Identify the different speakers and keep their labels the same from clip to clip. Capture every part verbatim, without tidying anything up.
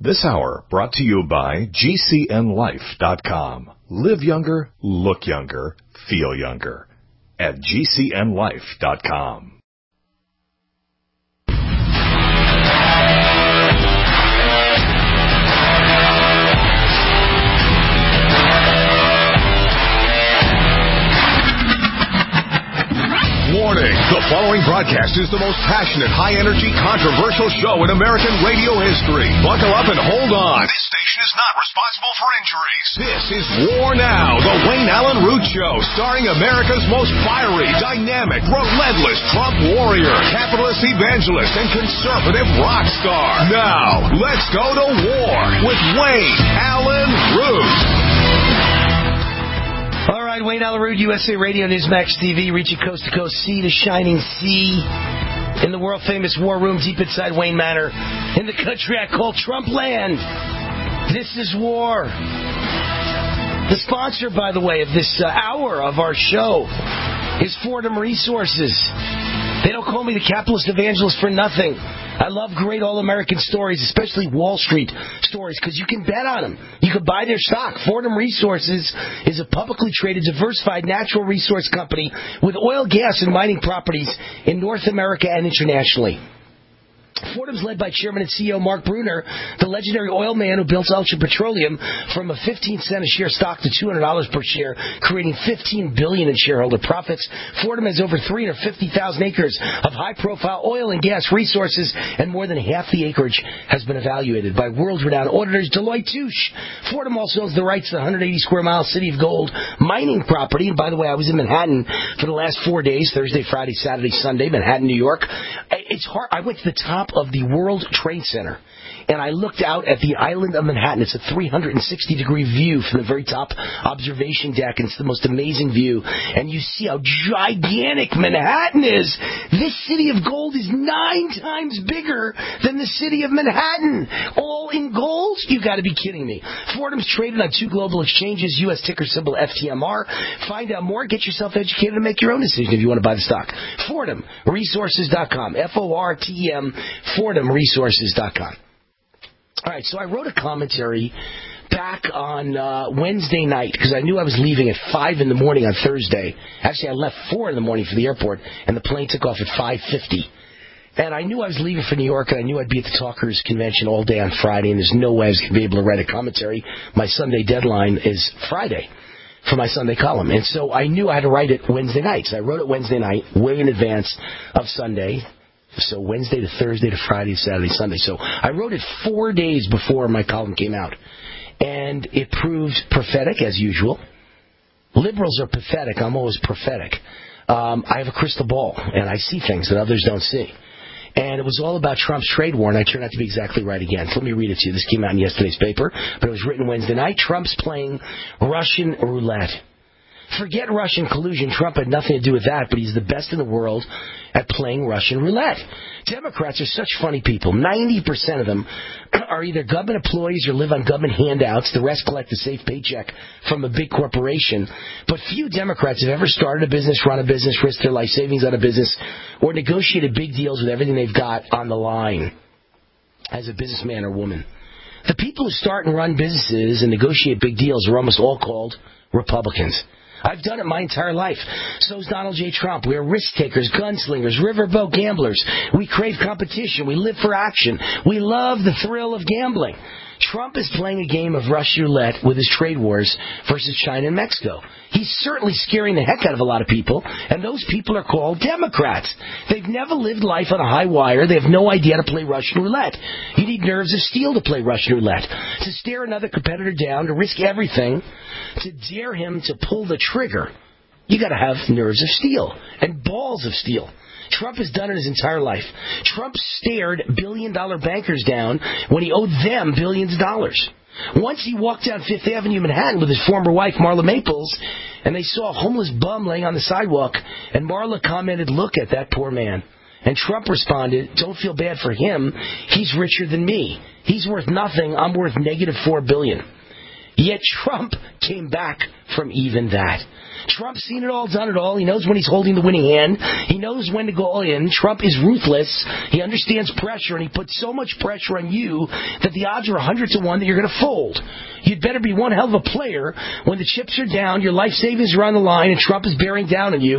Speaker 1: This hour brought to you by G C N life dot com. Live younger, look younger, feel younger at G C N life dot com. Warning, the following broadcast is the most passionate, high-energy, controversial show in American radio history. Buckle up and hold on. This station is not responsible for injuries. This is War Now, the Wayne Allen Root Show, starring America's most fiery, dynamic, relentless Trump warrior, capitalist evangelist, and conservative rock star. Now, let's go to war with Wayne Allen Root.
Speaker 2: All right, Wayne Allen Root, U S A Radio, Newsmax T V, reaching coast to coast, sea to shining sea, in the world-famous war room deep inside Wayne Manor, in the country I call Trump land. This is war. The sponsor, by the way, of this uh, hour of our show is Fordham Resources. They don't call me the capitalist evangelist for nothing. I love great all-American stories, especially Wall Street stories, because you can bet on them. You can buy their stock. Fordham Resources is a publicly traded, diversified natural resource company with oil, gas, and mining properties in North America and internationally. Fordham's led by Chairman and C E O Mark Brunner, the legendary oil man who built Ultra Petroleum from a fifteen cent a share stock to two hundred dollars per share, creating fifteen billion dollars in shareholder profits. Fordham has over three hundred fifty thousand acres of high-profile oil and gas resources, and more than half the acreage has been evaluated by world-renowned auditors Deloitte Touche. Fordham also owns the rights to the one hundred eighty square mile City of Gold mining property. And by the way, I was in Manhattan for the last four days, Thursday, Friday, Saturday, Sunday, Manhattan, New York. It's hard. I went to the top of the World Trade Center, and I looked out at the island of Manhattan. It's a three hundred sixty degree view from the very top observation deck, and it's the most amazing view. And you see how gigantic Manhattan is. This city of gold is nine times bigger than the city of Manhattan. All in gold? You got to be kidding me. Fordham's traded on two global exchanges, U S ticker symbol F T M R. Find out more. Get yourself educated and make your own decision if you want to buy the stock. Fordham Resources dot com. F O R T E M. Fordham Resources dot com. All right, so I wrote a commentary back on uh, Wednesday night because I knew I was leaving at five in the morning on Thursday. Actually, I left four in the morning for the airport, and the plane took off at five fifty. And I knew I was leaving for New York, and I knew I'd be at the Talkers Convention all day on Friday, and there's no way I was going to be able to write a commentary. My Sunday deadline is Friday for my Sunday column. And so I knew I had to write it Wednesday night. So I wrote it Wednesday night, way in advance of Sunday. So Wednesday to Thursday to Friday, Saturday, Sunday. So I wrote it four days before my column came out. And it proved prophetic, as usual. Liberals are pathetic. I'm always prophetic. Um, I have a crystal ball, and I see things that others don't see. And it was all about Trump's trade war, and I turned out to be exactly right again. So let me read it to you. This came out in yesterday's paper, but it was written Wednesday night. Trump's playing Russian roulette. Forget Russian collusion. Trump had nothing to do with that, but he's the best in the world at playing Russian roulette. Democrats are such funny people. ninety percent of them are either government employees or live on government handouts. The rest collect a safe paycheck from a big corporation. But few Democrats have ever started a business, run a business, risked their life savings on a business, or negotiated big deals with everything they've got on the line as a businessman or woman. The people who start and run businesses and negotiate big deals are almost all called Republicans. I've done it my entire life. So is Donald J. Trump. We are risk-takers, gunslingers, riverboat gamblers. We crave competition. We live for action. We love the thrill of gambling. Trump is playing a game of Russian roulette with his trade wars versus China and Mexico. He's certainly scaring the heck out of a lot of people, and those people are called Democrats. They've never lived life on a high wire. They have no idea how to play Russian roulette. You need nerves of steel to play Russian roulette, to stare another competitor down, to risk everything, to dare him to pull the trigger. You got to have nerves of steel and balls of steel. Trump has done it his entire life. Trump stared billion-dollar bankers down when he owed them billions of dollars. Once he walked down Fifth Avenue, Manhattan, with his former wife, Marla Maples, and they saw a homeless bum laying on the sidewalk, and Marla commented, "Look at that poor man." And Trump responded, "Don't feel bad for him. He's richer than me. He's worth nothing. I'm worth negative four billion dollars. Yet Trump came back from even that. Trump's seen it all, done it all. He knows when he's holding the winning hand. He knows when to go all in. Trump is ruthless. He understands pressure, and he puts so much pressure on you that the odds are one hundred to one that you're going to fold. You'd better be one hell of a player when the chips are down, your life savings are on the line, and Trump is bearing down on you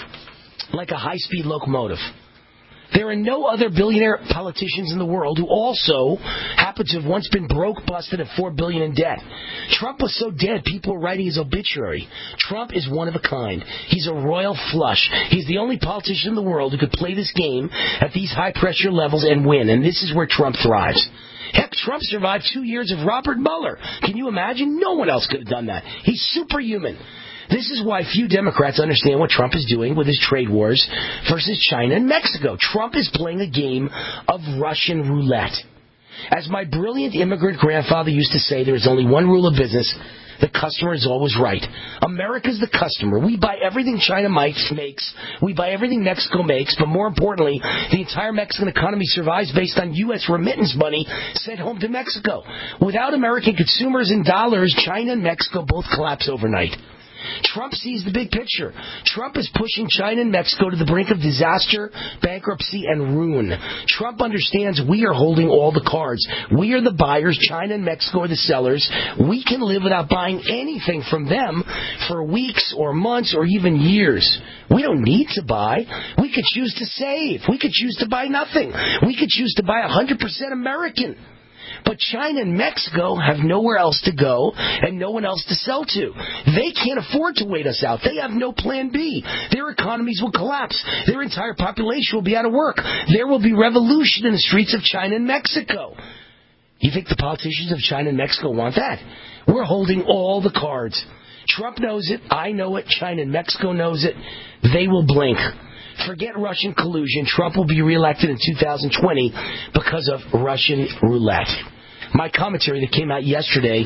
Speaker 2: like a high-speed locomotive. There are no other billionaire politicians in the world who also happen to have once been broke, busted, and four billion dollars in debt. Trump was so dead, people were writing his obituary. Trump is one of a kind. He's a royal flush. He's the only politician in the world who could play this game at these high-pressure levels and win, and this is where Trump thrives. Heck, Trump survived two years of Robert Mueller. Can you imagine? No one else could have done that. He's superhuman. This is why few Democrats understand what Trump is doing with his trade wars versus China and Mexico. Trump is playing a game of Russian roulette. As my brilliant immigrant grandfather used to say, there is only one rule of business. The customer is always right. America's the customer. We buy everything China makes. We buy everything Mexico makes. But more importantly, the entire Mexican economy survives based on U S remittance money sent home to Mexico. Without American consumers and dollars, China and Mexico both collapse overnight. Trump sees the big picture. Trump is pushing China and Mexico to the brink of disaster, bankruptcy, and ruin. Trump understands we are holding all the cards. We are the buyers. China and Mexico are the sellers. We can live without buying anything from them for weeks or months or even years. We don't need to buy. We could choose to save. We could choose to buy nothing. We could choose to buy one hundred percent American. But China and Mexico have nowhere else to go and no one else to sell to. They can't afford to wait us out. They have no plan B. Their economies will collapse. Their entire population will be out of work. There will be revolution in the streets of China and Mexico. You think the politicians of China and Mexico want that? We're holding all the cards. Trump knows it. I know it. China and Mexico knows it. They will blink. Forget Russian collusion. Trump will be reelected in two thousand twenty because of Russian roulette. My commentary that came out yesterday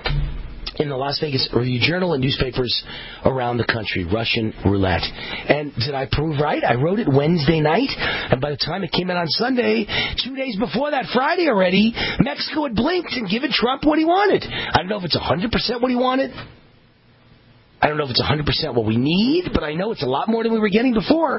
Speaker 2: in the Las Vegas Review-Journal and newspapers around the country, Russian roulette. And did I prove right? I wrote it Wednesday night, and by the time it came out on Sunday, two days before that, Friday already, Mexico had blinked and given Trump what he wanted. I don't know if it's one hundred percent what he wanted. I don't know if it's one hundred percent what we need, but I know it's a lot more than we were getting before.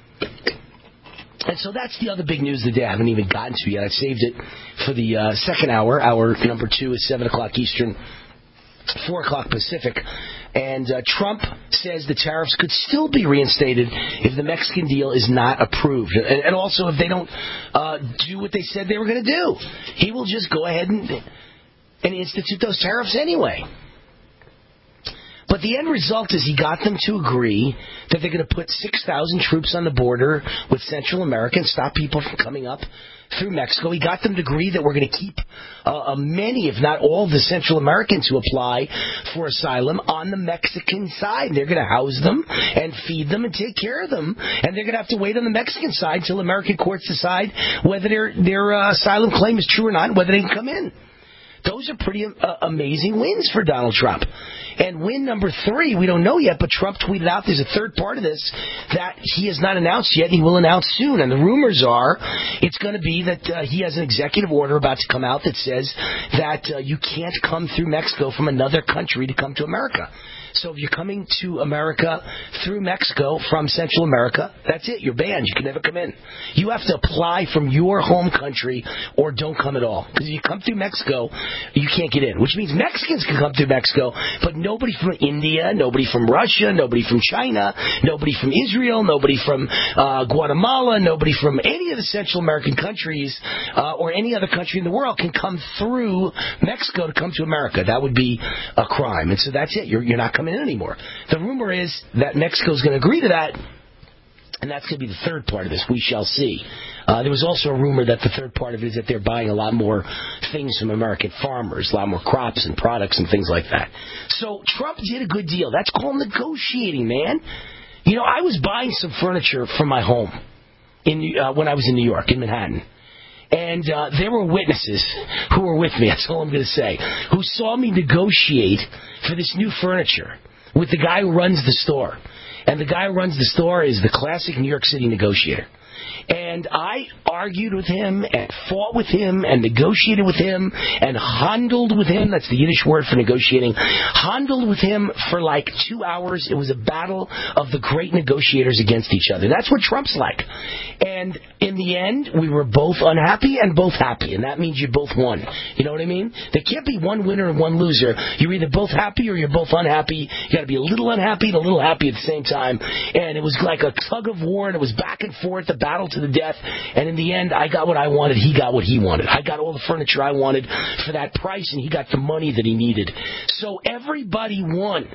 Speaker 2: And so that's the other big news of the day I haven't even gotten to yet. I saved it for the uh, second hour. Hour number two is seven o'clock Eastern, four o'clock Pacific. And uh, Trump says the tariffs could still be reinstated if the Mexican deal is not approved. And, and also if they don't uh, do what they said they were going to do. He will just go ahead and, and institute those tariffs anyway. But the end result is he got them to agree that they're going to put six thousand troops on the border with Central America and stop people from coming up through Mexico. He got them to agree that we're going to keep uh, many, if not all, the Central Americans who apply for asylum on the Mexican side. They're going to house them and feed them and take care of them. And they're going to have to wait on the Mexican side until American courts decide whether their, their uh, asylum claim is true or not and whether they can come in. Those are pretty uh, amazing wins for Donald Trump. And win number three, we don't know yet, but Trump tweeted out there's a third part of this that he has not announced yet, and he will announce soon. And the rumors are it's going to be that uh, he has an executive order about to come out that says that uh, you can't come through Mexico from another country to come to America. So if you're coming to America through Mexico from Central America, that's it. You're banned. You can never come in. You have to apply from your home country or don't come at all. Because if you come through Mexico, you can't get in. Which means Mexicans can come through Mexico, but nobody from India, nobody from Russia, nobody from China, nobody from Israel, nobody from uh, Guatemala, nobody from any of the Central American countries uh, or any other country in the world can come through Mexico to come to America. That would be a crime. And so that's it. You're, you're not coming in anymore. The rumor is that Mexico is going to agree to that, and that's going to be the third part of this. We shall see. Uh, there was also a rumor that the third part of it is that they're buying a lot more things from American farmers, a lot more crops and products and things like that. So Trump did a good deal. That's called negotiating, man. You know, I was buying some furniture from my home in uh, when I was in New York, in Manhattan. And uh, there were witnesses who were with me, that's all I'm going to say, who saw me negotiate for this new furniture with the guy who runs the store. And the guy who runs the store is the classic New York City negotiator. And I argued with him and fought with him and negotiated with him and handled with him. That's the Yiddish word for negotiating. Handled with him for like two hours. It was a battle of the great negotiators against each other. That's what Trump's like. And in the end, we were both unhappy and both happy. And that means you both won. You know what I mean? There can't be one winner and one loser. You're either both happy or you're both unhappy. You got to be a little unhappy and a little happy at the same time. And it was like a tug of war, and it was back and forth, a battle to the death. And in the end, I got what I wanted. He got what he wanted. I got all the furniture I wanted for that price, and he got the money that he needed. So everybody won.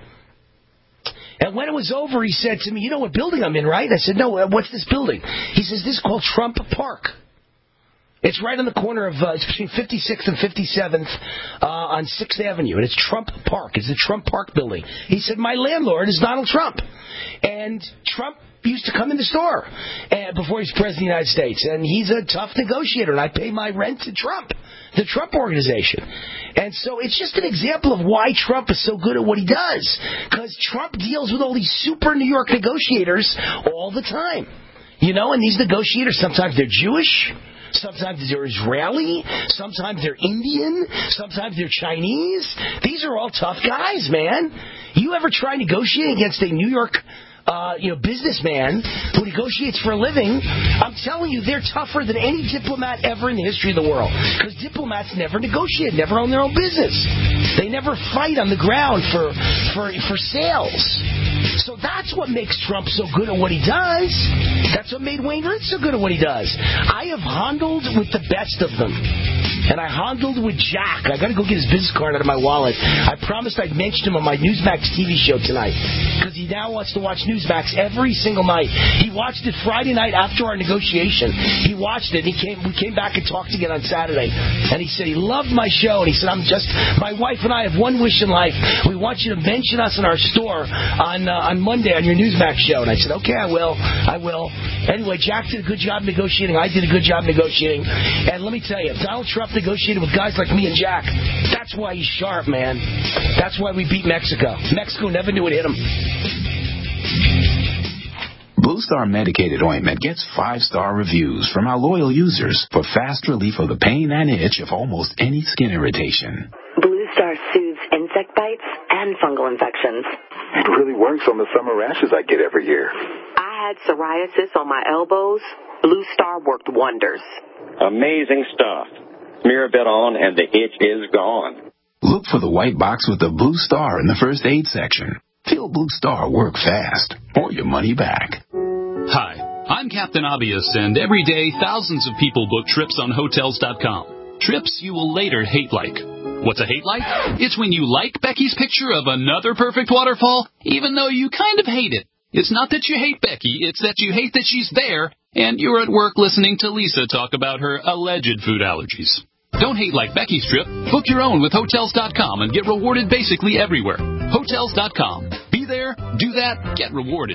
Speaker 2: And when it was over, he said to me, you know what building I'm in, right? I said, no, what's this building? He says, this is called Trump Park. It's right on the corner of, uh, it's between fifty-sixth and fifty-seventh uh, on sixth Avenue, and it's Trump Park. It's the Trump Park building. He said, my landlord is Donald Trump. And Trump used to come in the store uh, before he was president of the United States, and he's a tough negotiator, and I pay my rent to Trump, the Trump Organization. And so it's just an example of why Trump is so good at what he does, because Trump deals with all these super New York negotiators all the time. You know, and these negotiators, sometimes they're Jewish, sometimes they're Israeli, sometimes they're Indian, sometimes they're Chinese. These are all tough guys, man. You ever try negotiating against a New York Uh, you know, businessman who negotiates for a living? I'm telling you, they're tougher than any diplomat ever in the history of the world. Because diplomats never negotiate, never own their own business. They never fight on the ground for for for sales. So that's what makes Trump so good at what he does. That's what made Wayne Root so good at what he does. I have handled with the best of them. And I handled with Jack. I got to go get his business card out of my wallet. I promised I'd mention him on my Newsmax T V show tonight, because he now wants to watch Newsmax every single night. He watched it Friday night after our negotiation. He watched it. And he came. We came back and talked again on Saturday. And he said he loved my show. And he said, I'm just, my wife and I have one wish in life. We want you to mention us in our store on uh, on Monday on your Newsmax show. And I said, okay, I will. I will. Anyway, Jack did a good job negotiating. I did a good job negotiating. And let me tell you, Donald Trump negotiated with guys like me and Jack. That's why he's sharp, man. That's why we beat Mexico. Mexico never knew it hit him.
Speaker 3: Blue Star Medicated Ointment gets five-star reviews from our loyal users for fast relief of the pain and itch of almost any skin irritation.
Speaker 4: Blue Star soothes insect bites and fungal infections.
Speaker 5: It really works on the summer rashes I get every year.
Speaker 4: I had psoriasis on my elbows. Blue Star worked wonders.
Speaker 6: Amazing stuff. Smear a bit on and the itch is gone.
Speaker 3: Look for the white box with the Blue Star in the first aid section. Feel Blue Star work fast, or your money back.
Speaker 7: Hi, I'm Captain Obvious, and every day thousands of people book trips on Hotels dot com. Trips you will later hate like. What's a hate like? It's when you like Becky's picture of another perfect waterfall, even though you kind of hate it. It's not that you hate Becky, it's that you hate that she's there, and you're at work listening to Lisa talk about her alleged food allergies. Don't hate like Becky's trip. Book your own with Hotels dot com and get rewarded basically everywhere. Hotels dot com. Be there, do that, get rewarded.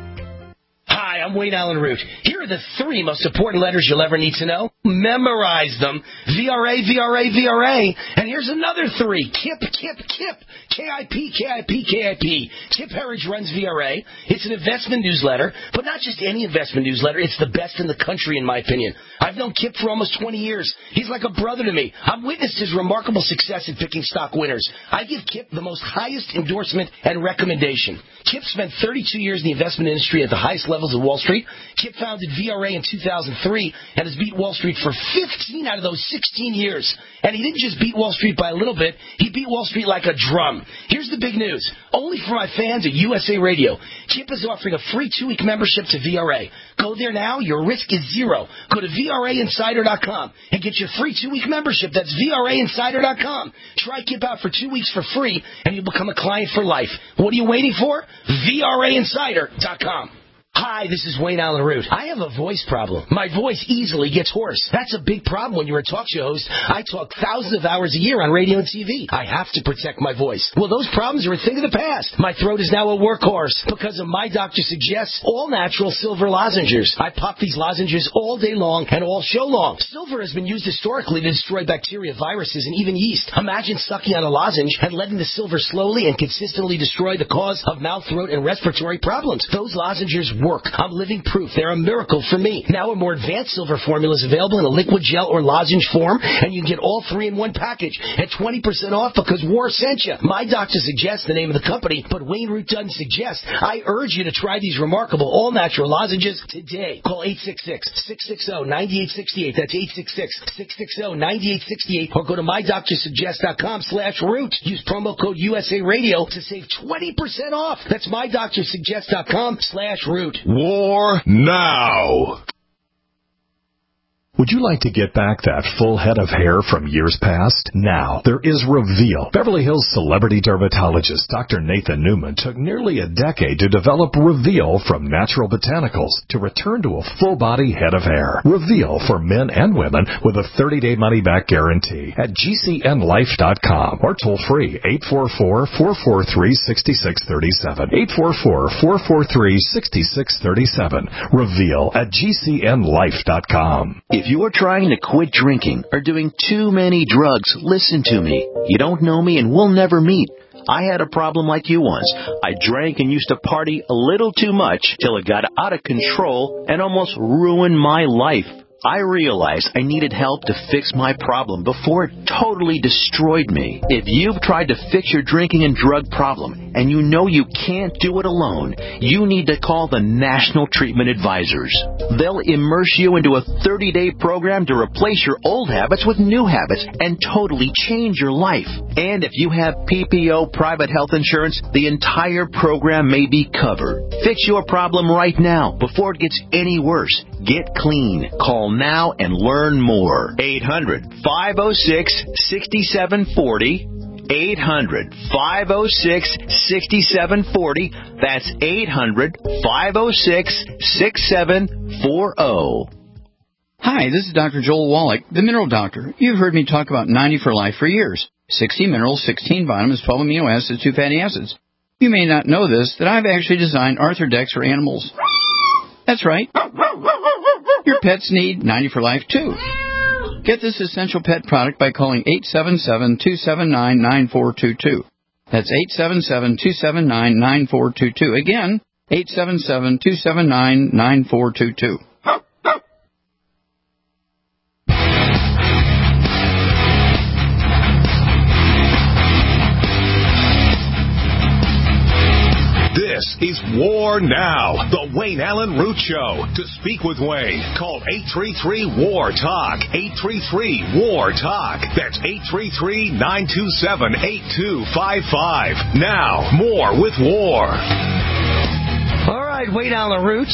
Speaker 2: Hi, I'm Wayne Allen Root. Here are the three most important letters you'll ever need to know. Memorize them. V R A, V R A, V R A. And here's another three. Kip, Kip, Kip. K I P, K I P, K I P. Kip Herridge runs V R A. It's an investment newsletter, but not just any investment newsletter. It's the best in the country, in my opinion. I've known Kip for almost twenty years. He's like a brother to me. I've witnessed his remarkable success in picking stock winners. I give Kip the most highest endorsement and recommendation. Kip spent thirty-two years in the investment industry at the highest levels of Wall Street. Kip founded V R A in two thousand three and has beat Wall Street for fifteen out of those sixteen years. And he didn't just beat Wall Street by a little bit. He beat Wall Street like a drum. Here's the big news. Only for my fans at U S A Radio. Kip is offering a free two-week membership to V R A. Go there now. Your risk is zero. Go to V R A insider dot com and get your free two-week membership. That's V R A insider dot com. Try Kip out for two weeks for free, and you'll become a client for life. What are you waiting for? V R A insider dot com. Hi, this is Wayne Allen Root. I have a voice problem. My voice easily gets hoarse. That's a big problem when you're a talk show host. I talk thousands of hours a year on radio and T V. I have to protect my voice. Well, those problems are a thing of the past. My throat is now a workhorse because of My Doctor Suggests all-natural silver lozenges. I pop these lozenges all day long and all show long. Silver has been used historically to destroy bacteria, viruses, and even yeast. Imagine sucking on a lozenge and letting the silver slowly and consistently destroy the cause of mouth, throat, and respiratory problems. Those lozenges work. work. I'm living proof. They're a miracle for me. Now a more advanced silver formula is available in a liquid gel or lozenge form, and you can get all three in one package at twenty percent off because War sent you. My doctor suggests the name of the company, but Wayne Root doesn't suggest. I urge you to try these remarkable all-natural lozenges today. Call eight six six, six six zero, nine eight six eight. That's eight six six, six six zero, nine eight six eight. Or go to my doctor suggest dot com slash root. Use promo code U S A Radio to save twenty percent off. That's my doctor suggest dot com slash root.
Speaker 1: War now.
Speaker 8: Would you like to get back that full head of hair from years past? Now, there is Reveal. Beverly Hills celebrity dermatologist Doctor Nathan Newman took nearly a decade to develop Reveal from natural botanicals to return to a full-body head of hair. Reveal for men and women with a thirty-day money-back guarantee at G C N life dot com or toll-free eight four four, four four three, six six three seven. eight four four, four four three, six six three seven. Reveal at G C N life dot com.
Speaker 9: If you are trying to quit drinking or doing too many drugs, listen to me. You don't know me and we'll never meet. I had a problem like you once. I drank and used to party a little too much till it got out of control and almost ruined my life. I realized I needed help to fix my problem before it totally destroyed me. If you've tried to fix your drinking and drug problem and you know you can't do it alone, you need to call the National Treatment Advisors. They'll immerse you into a thirty-day program to replace your old habits with new habits and totally change your life. And if you have P P O private health insurance, the entire program may be covered. Fix your problem right now before it gets any worse. Get clean. Call now and learn more. eight hundred, five oh six, six seven four oh. eight hundred, five oh six, six seven four oh. That's eight hundred, five oh six, six seven four oh.
Speaker 10: Hi, this is Doctor Joel Wallach, the Mineral Doctor. You've heard me talk about ninety for Life for years. sixty minerals, sixteen vitamins, twelve amino acids, two fatty acids. You may not know this, that I've actually designed Arthrodex for animals. That's right. Your pets need ninety for Life, too. Get this essential pet product by calling eight seven seven, two seven nine, nine four two two. That's eight seven seven, two seven nine, nine four two two. Again, eight seven seven, two seven nine, nine four two two.
Speaker 1: This is War Now, the Wayne Allen Root Show. To speak with Wayne, call eight three three, W A R, talk. eight three three, W A R, talk. That's eight three three, nine two seven, eight two five five. Now, more with War.
Speaker 2: All right, Wayne Allen Roots.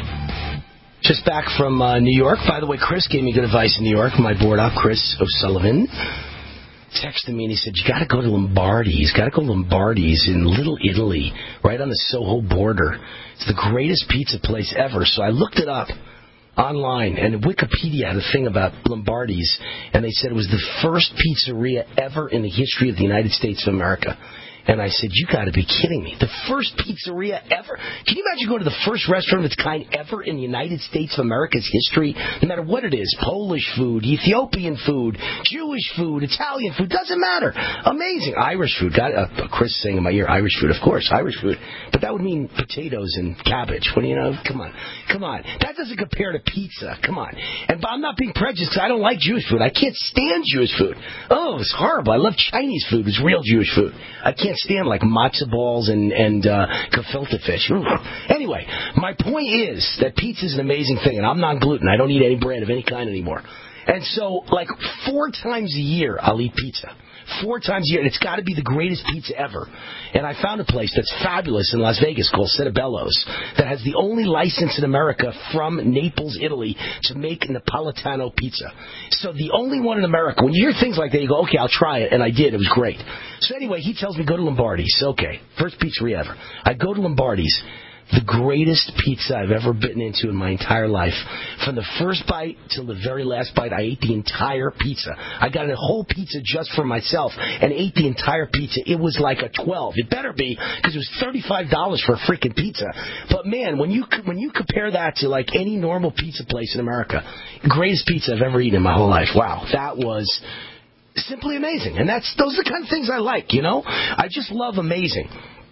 Speaker 2: Just back from uh, New York. By the way, Chris gave me good advice in New York. My board op, Chris O'Sullivan, texted me and he said, you got to go to Lombardi's. Got to go to Lombardi's in Little Italy, right on the Soho border. It's the greatest pizza place ever. So I looked it up online, and Wikipedia had a thing about Lombardi's, and they said it was the first pizzeria ever in the history of the United States of America. And I said, you got to be kidding me. The first pizzeria ever? Can you imagine going to the first restaurant of its kind ever in the United States of America's history? No matter what it is, Polish food, Ethiopian food, Jewish food, Italian food, doesn't matter. Amazing. Irish food. Got uh, Chris saying in my ear, Irish food, of course, Irish food. But that would mean potatoes and cabbage. What do you know? Come on. Come on. That doesn't compare to pizza. Come on. And I'm not being prejudiced because I don't like Jewish food. I can't stand Jewish food. Oh, it's horrible. I love Chinese food. It's real Jewish food. I can't stand like matzo balls and and uh, gefilte fish. Anyway, my point is that pizza is an amazing thing, and I'm non-gluten. I don't eat any bread of any kind anymore. And so, like four times a year, I'll eat pizza. Four times a year, and it's got to be the greatest pizza ever. And I found a place that's fabulous in Las Vegas called Citabello's that has the only license in America from Naples, Italy, to make Napolitano pizza. So the only one in America. When you hear things like that, you go, okay, I'll try it, and I did. It was great. So anyway, he tells me go to Lombardi's. Okay, first pizzeria ever. I go to Lombardi's. The greatest pizza I've ever bitten into in my entire life. From the first bite till the very last bite, I ate the entire pizza. I got a whole pizza just for myself and ate the entire pizza. It was like a twelve. It better be, because it was thirty-five dollars for a freaking pizza. But man, when you when you compare that to like any normal pizza place in America, greatest pizza I've ever eaten in my whole life. Wow, that was simply amazing. And that's those are the kind of things I like, you know? I just love amazing.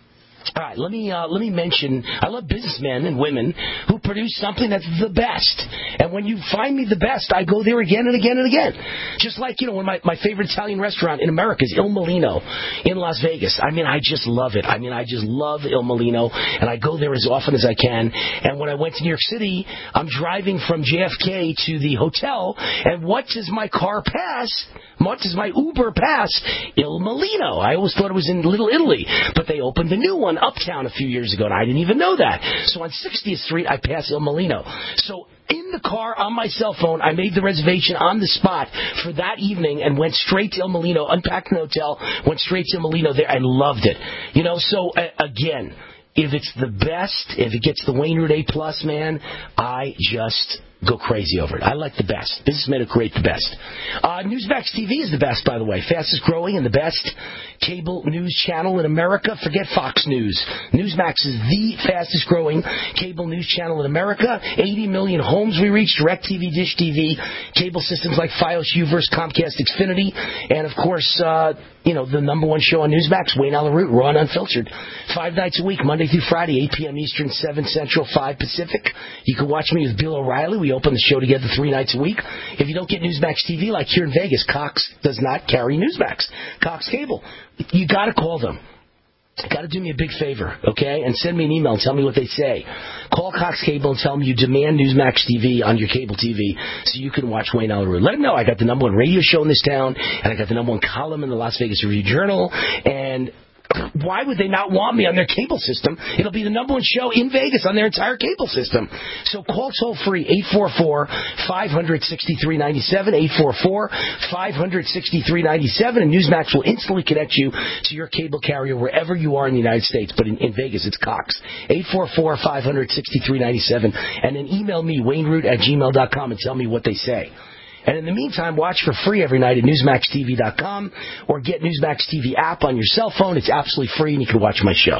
Speaker 2: All right, let me uh, let me mention, I love businessmen and women who produce something that's the best. And when you find me the best, I go there again and again and again. Just like, you know, when my, my favorite Italian restaurant in America is Il Mulino in Las Vegas. I mean, I just love it. I mean, I just love Il Mulino, and I go there as often as I can. And when I went to New York City, I'm driving from J F K to the hotel, and what does my car pass? What does my Uber pass? Il Mulino. I always thought it was in Little Italy, but they opened a new one uptown a few years ago, and I didn't even know that. So on sixtieth Street, I pass Il Mulino. So in the car, on my cell phone, I made the reservation on the spot for that evening and went straight to Il Mulino, unpacked an hotel, went straight to Il Mulino there, and loved it. You know, so uh, again, if it's the best, if it gets the Wayne Root A plus, man, I just go crazy over it. I like the best. Businessmen who create the best. Uh, Newsmax T V is the best, by the way. Fastest growing and the best cable news channel in America. Forget Fox News. Newsmax is the fastest growing cable news channel in America. eighty million homes we reach. DirecTV, Dish T V, cable systems like Fios, Uverse, Comcast, Xfinity, and of course, uh, you know, the number one show on Newsmax, Wayne Allyn Root, raw and unfiltered. Five nights a week, Monday through Friday, eight p.m. Eastern, seven Central, five Pacific. You can watch me with Bill O'Reilly. We open the show together three nights a week. If you don't get Newsmax T V, like here in Vegas, Cox does not carry Newsmax. Cox Cable. You got to call them. You got to do me a big favor, okay? And send me an email and tell me what they say. Call Cox Cable and tell them you demand Newsmax T V on your cable T V so you can watch Wayne Allyn Root. Let them know I got the number one radio show in this town, and I got the number one column in the Las Vegas Review-Journal, and why would they not want me on their cable system? It'll be the number one show in Vegas on their entire cable system. So call toll-free eight four four, five hundred, sixty-three ninety-seven, eight four four, five hundred, sixty-three ninety-seven, and Newsmax will instantly connect you to your cable carrier wherever you are in the United States. But in, in Vegas, it's Cox. eight four four, five hundred, sixty-three ninety-seven. And then email me, wayne root at gmail dot com, and tell me what they say. And in the meantime, watch for free every night at newsmax t v dot com or get Newsmax T V app on your cell phone. It's absolutely free, and you can watch my show.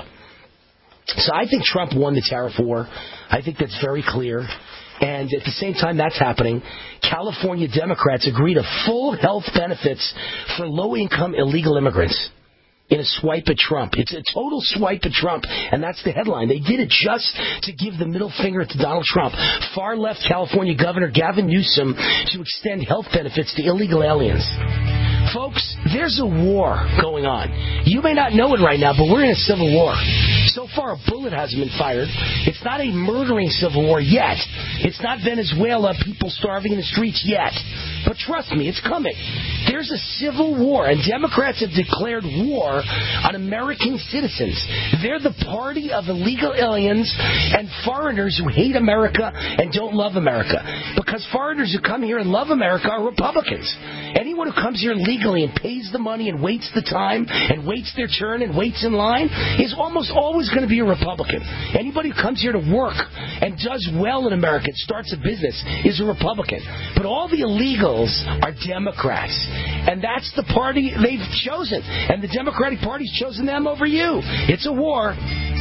Speaker 2: So I think Trump won the tariff war. I think that's very clear. And at the same time that's happening, California Democrats agree to full health benefits for low-income illegal immigrants in a swipe at Trump. It's a total swipe at Trump, and that's the headline. They did it just to give the middle finger to Donald Trump. Far-left California Governor Gavin Newsom to extend health benefits to illegal aliens. Folks, there's a war going on. You may not know it right now, but we're in a civil war. So far, a bullet hasn't been fired. It's not a murdering civil war yet. It's not Venezuela, people starving in the streets yet. But trust me, it's coming. There's a civil war, and Democrats have declared war on American citizens. They're the party of illegal aliens and foreigners who hate America and don't love America. Because foreigners who come here and love America are Republicans. Anyone who comes here legally and pays the money and waits the time and waits their turn and waits in line is almost always going to be a Republican. Anybody who comes here to work and does well in America and starts a business is a Republican. But all the illegals are Democrats. And that's the party they've chosen. And the Democratic Party's chosen them over you. It's a war.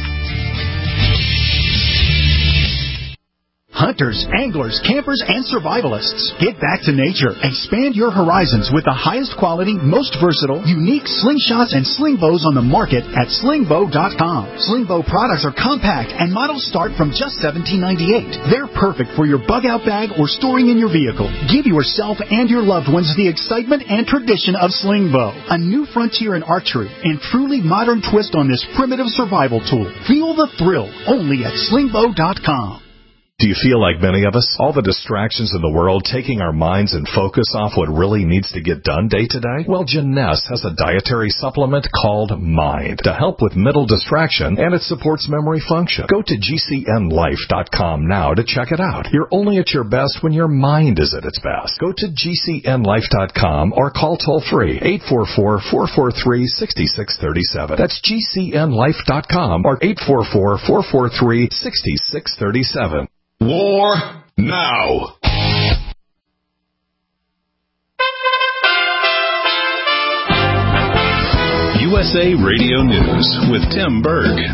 Speaker 11: Hunters, anglers, campers, and survivalists, get back to nature. Expand your horizons with the highest quality, most versatile, unique slingshots and sling bows on the market at sling bow dot com. Sling bow products are compact and models start from just seventeen ninety-eight. They're perfect for your bug-out bag or storing in your vehicle. Give yourself and your loved ones the excitement and tradition of sling bow, a new frontier in archery and truly modern twist on this primitive survival tool. Feel the thrill only at sling bow dot com.
Speaker 8: Do you feel like many of us? All the distractions in the world taking our minds and focus off what really needs to get done day to day? Well, Jeunesse has a dietary supplement called Mind to help with mental distraction, and it supports memory function. Go to G C N life dot com now to check it out. You're only at your best when your mind is at its best. Go to G C N life dot com or call toll-free eight four four, four four three, six six three seven. That's G C N life dot com or eight four four, four four three, six six three seven.
Speaker 1: War now. U S A Radio News with Tim Berg.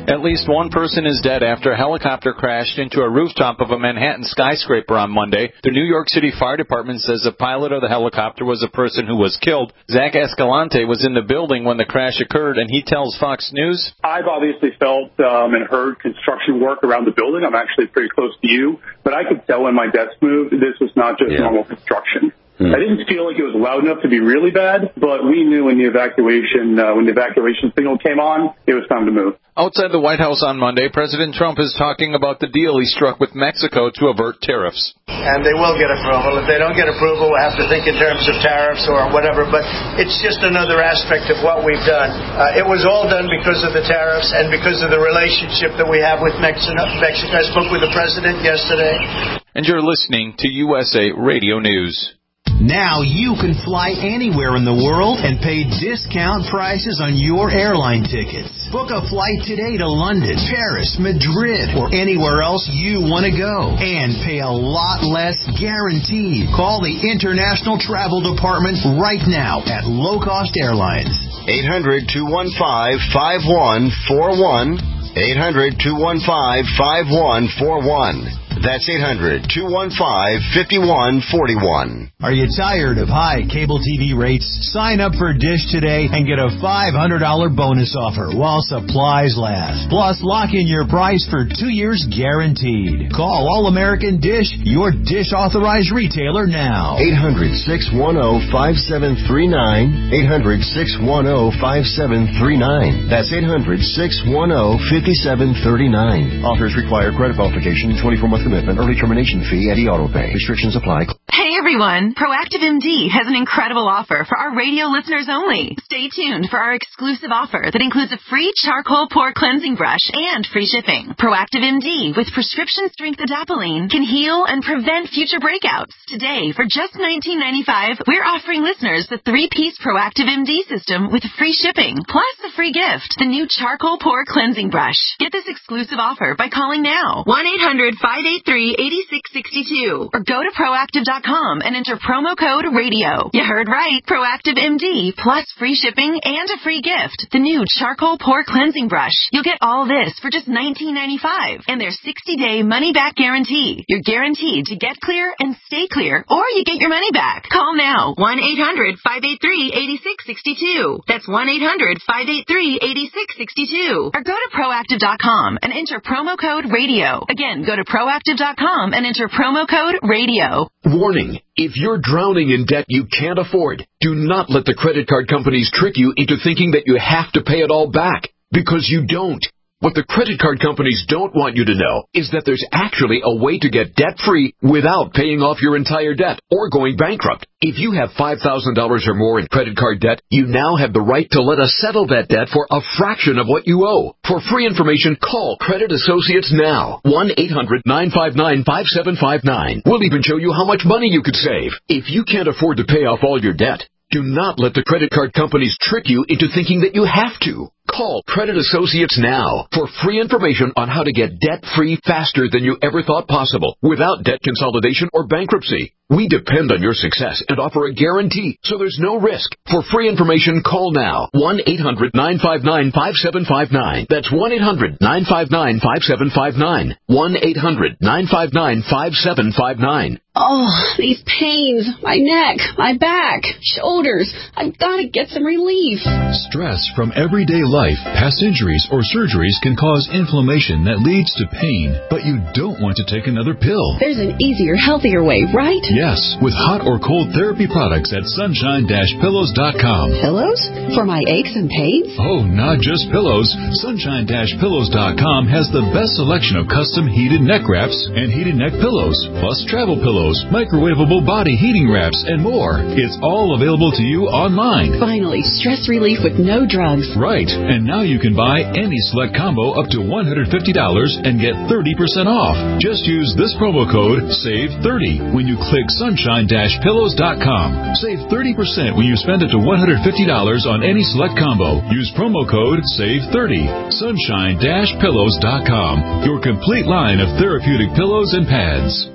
Speaker 12: At least one person is dead after a helicopter crashed into a rooftop of a Manhattan skyscraper on Monday. The New York City Fire Department says the pilot of the helicopter was a person who was killed. Zach Escalante was in the building when the crash occurred, and he tells Fox News,
Speaker 13: I've obviously felt um, and heard construction work around the building. I'm actually pretty close to you, but I could tell when my desk moved, this was not just yeah. normal construction. Hmm. I didn't feel like it was loud enough to be really bad, but we knew when the evacuation uh, when the evacuation signal came on, it was time to move.
Speaker 12: Outside the White House on Monday, President Trump is talking about the deal he struck with Mexico to avert tariffs.
Speaker 14: And they will get approval. If they don't get approval, we'll have to think in terms of tariffs or whatever. But it's just another aspect of what we've done. Uh, it was all done because of the tariffs and because of the relationship that we have with Mexico. I spoke with the president yesterday.
Speaker 12: And you're listening to U S A Radio News.
Speaker 15: Now you can fly anywhere in the world and pay discount prices on your airline tickets. Book a flight today to London, Paris, Madrid, or anywhere else you want to go. And pay a lot less guaranteed. Call the International Travel Department right now at Low Cost Airlines.
Speaker 16: eight hundred, two one five, five one four one. eight hundred, two one five, five one four one. That's eight hundred, two one five, five one four one.
Speaker 15: Are you tired of high cable T V rates? Sign up for Dish today and get a five hundred dollars bonus offer while supplies last. Plus, lock in your price for two years guaranteed. Call All American Dish, your Dish authorized retailer now.
Speaker 16: eight hundred, six one zero, five seven three nine. eight hundred, six one zero, five seven three nine. That's eight hundred, six one zero, five seven three nine.
Speaker 17: Offers require credit verification, twenty-four month commitment, early termination fee, and e-auto pay. Restrictions apply.
Speaker 18: Hey everyone, Proactive M D has an incredible offer for our radio listeners only. Stay tuned for our exclusive offer that includes a free charcoal pore cleansing brush and free shipping. Proactive M D with prescription strength adapalene can heal and prevent future breakouts. Today, for just nineteen ninety-five dollars, we're offering listeners the three-piece Proactive M D system with free shipping, plus a free gift, the new charcoal pore cleansing brush. Get this exclusive offer by calling now, one eight hundred, five eight three, eight six six two, or go to proactive dot com and enter promo code radio. You heard right. Proactive M D plus free shipping and a free gift, the new charcoal pore cleansing brush. You'll get all this for just nineteen ninety-five dollars and their sixty day money back guarantee. You're guaranteed to get clear and stay clear, or you get your money back. Call now, one eight hundred, five eight three, eight six six two. That's one eight hundred, five eight three, eight six six two. Or go to proactive dot com and enter promo code radio. Again, go to proactive dot com and enter promo code radio.
Speaker 19: Warning. If you're drowning in debt you can't afford, do not let the credit card companies trick you into thinking that you have to pay it all back, because you don't. What the credit card companies don't want you to know is that there's actually a way to get debt-free without paying off your entire debt or going bankrupt. If you have five thousand dollars or more in credit card debt, you now have the right to let us settle that debt for a fraction of what you owe. For free information, call Credit Associates now. one eight hundred, nine five nine, five seven five nine. We'll even show you how much money you could save. If you can't afford to pay off all your debt, do not let the credit card companies trick you into thinking that you have to. Call Credit Associates now for free information on how to get debt-free faster than you ever thought possible without debt consolidation or bankruptcy. We depend on your success and offer a guarantee, so there's no risk. For free information, call now. one eight hundred, nine five nine, five seven five nine. That's one eight hundred, nine five nine, five seven five nine. one eight hundred, nine five nine, five seven five nine.
Speaker 20: Oh, these pains. My neck, my back, shoulders. I've got to get some relief.
Speaker 21: Stress from everyday life, past injuries, or surgeries can cause inflammation that leads to pain, but you don't want to take another pill.
Speaker 20: There's an easier, healthier way, right?
Speaker 21: Yes, with hot or cold therapy products at sunshine dash pillows dot com.
Speaker 20: Pillows? For my aches and pains?
Speaker 21: Oh, not just pillows. sunshine dash pillows dot com has the best selection of custom heated neck wraps and heated neck pillows, plus travel pillows, microwavable body heating wraps, and more. It's all available to you online.
Speaker 20: Finally, stress relief with no drugs.
Speaker 21: Right, and now you can buy any select combo up to one hundred fifty dollars and get thirty percent off. Just use this promo code save thirty when you click sunshine dash pillows dot com. Save thirty percent when you spend up to one hundred fifty dollars on any select combo. Use promo code save thirty. sunshine dash pillows dot com. Your complete line of therapeutic pillows and pads.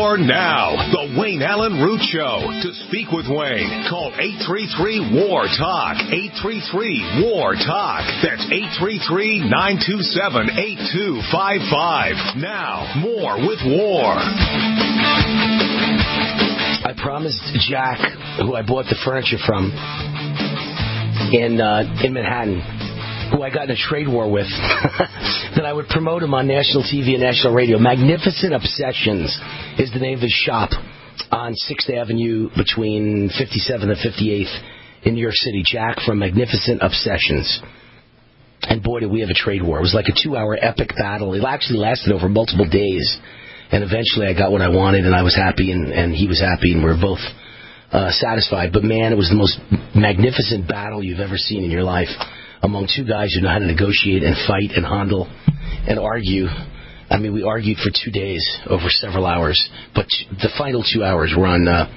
Speaker 1: War Now, the Wayne Allen Root Show. To speak with Wayne, call eight three three, W A R, TALK, eight three three, W A R, TALK. That's eight three three, nine two seven, eight two five five. Now, more with War.
Speaker 2: I promised Jack, who I bought the furniture from in uh, in Manhattan, who I got in a trade war with, that I would promote him on national T V and national radio. Magnificent Obsessions is the name of his shop on sixth Avenue between fifty-seventh and fifty-eighth in New York City. Jack from Magnificent Obsessions. And boy, did we have a trade war. It was like a two-hour epic battle. It actually lasted over multiple days. And eventually I got what I wanted, and I was happy, and, and he was happy, and we were both uh, satisfied. But, man, it was the most magnificent battle you've ever seen in your life among two guys who know how to negotiate and fight and handle and argue. I mean, we argued for two days over several hours, but the final two hours were on uh,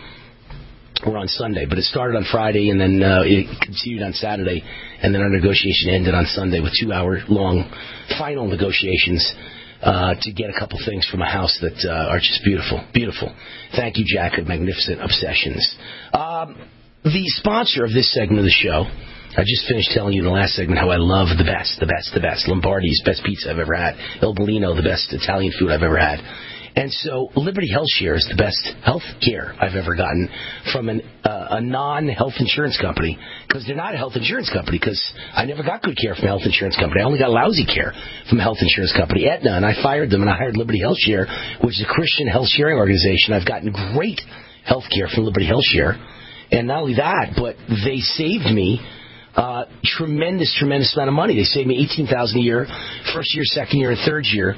Speaker 2: were on Sunday. But it started on Friday, and then uh, it continued on Saturday, and then our negotiation ended on Sunday with two-hour-long final negotiations uh, to get a couple things from a house that uh, are just beautiful, beautiful. Thank you, Jack, of Magnificent Obsessions. Um, the sponsor of this segment of the show, I just finished telling you in the last segment how I love the best, the best, the best. Lombardi's, best pizza I've ever had. Il Bolino, the best Italian food I've ever had. And so Liberty HealthShare is the best health care I've ever gotten from an, uh, a non-health insurance company, because they're not a health insurance company, because I never got good care from a health insurance company. I only got lousy care from a health insurance company, Aetna, and I fired them, and I hired Liberty HealthShare, which is a Christian health sharing organization. I've gotten great health care from Liberty HealthShare. And not only that, but they saved me Uh, tremendous, tremendous amount of money. They saved me eighteen thousand dollars a year, first year, second year, and third year.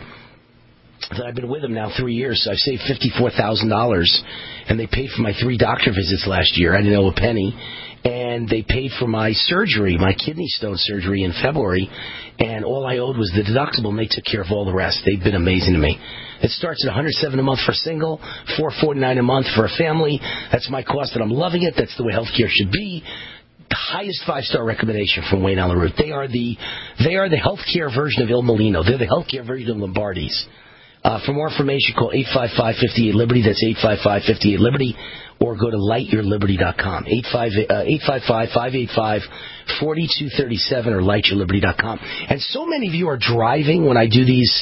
Speaker 2: That I've been with them now three years, so I've saved fifty-four thousand dollars. And they paid for my three doctor visits last year. I didn't owe a penny. And they paid for my surgery, my kidney stone surgery in February. And all I owed was the deductible, and they took care of all the rest. They've been amazing to me. It starts at one hundred seven dollars a month for a single, four hundred forty-nine dollars a month for a family. That's my cost, and I'm loving it. That's the way healthcare should be. Highest five-star recommendation from Wayne Allen Root. They are the they are the healthcare version of Il Molino. They're the healthcare version of Lombardi's. Uh, for more information, call eight five five, five eight Liberty. That's eight five five, five eight Liberty, or go to light your liberty dot com. eight five five, five eight five, four two three seven or light your liberty dot com. And so many of you are driving when I do these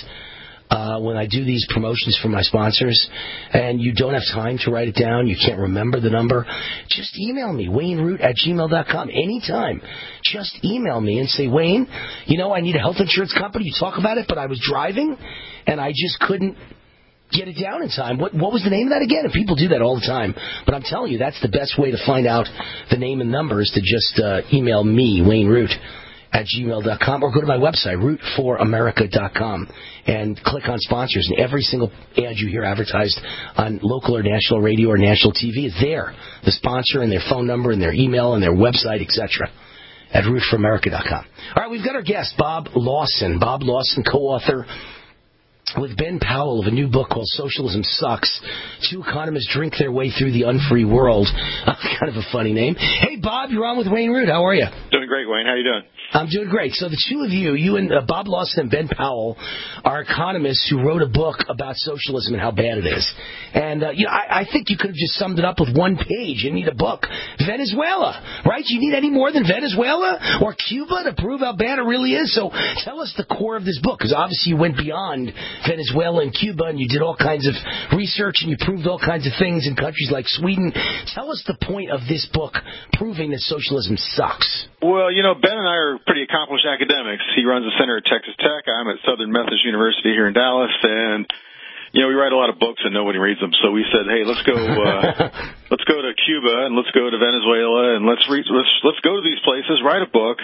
Speaker 2: Uh, when I do these promotions for my sponsors, and you don't have time to write it down, you can't remember the number, just email me, wayne root at gmail dot com. Anytime. Just email me and say, Wayne, you know, I need a health insurance company. You talk about it, but I was driving, and I just couldn't get it down in time. What, what was the name of that again? And people do that all the time. But I'm telling you, that's the best way to find out the name and number is to just uh, email me, Wayne Root, at gmail dot com, or go to my website, root for america dot com, and click on sponsors. And every single ad you hear advertised on local or national radio or national T V is there. The sponsor and their phone number and their email and their website, et cetera, at root for america dot com. All right, we've got our guest, Bob Lawson. Bob Lawson, co-author with Ben Powell of a new book called Socialism Sucks. Two economists drink their way through the unfree world. Kind of a funny name. Hey, Bob, you're on with Wayne Root. How are you?
Speaker 5: Doing great, Wayne. How you doing?
Speaker 2: I'm doing great. So the two of you, you and uh, Bob Lawson and Ben Powell, are economists who wrote a book about socialism and how bad it is. And, uh, you know, I, I think you could have just summed it up with one page. You need a book. Venezuela, right? You need any more than Venezuela or Cuba to prove how bad it really is? So tell us the core of this book, because obviously you went beyond Venezuela and Cuba, and you did all kinds of research, and you proved all kinds of things in countries like Sweden. Tell us the point of this book, proving that socialism sucks.
Speaker 5: Well, you know, Ben and I are pretty accomplished academics. He runs the center at Texas Tech. I'm at Southern Methodist University here in Dallas, and you know, we write a lot of books and nobody reads them. So we said, hey, let's go, uh, let's go to Cuba and let's go to Venezuela and let's read, let's let's go to these places, write a book,